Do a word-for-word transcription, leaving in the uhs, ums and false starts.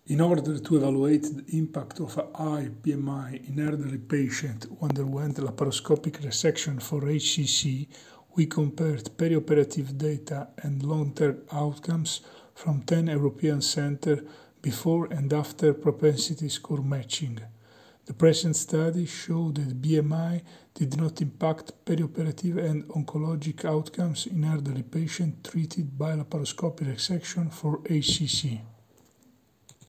In order to evaluate the impact of a high B M I in elderly patients who underwent laparoscopic resection for H C C, we compared perioperative data and long-term outcomes from ten European centers before and after propensity score matching. The present study showed that B M I did not impact perioperative and oncologic outcomes in elderly patients treated by laparoscopic resection for H C C.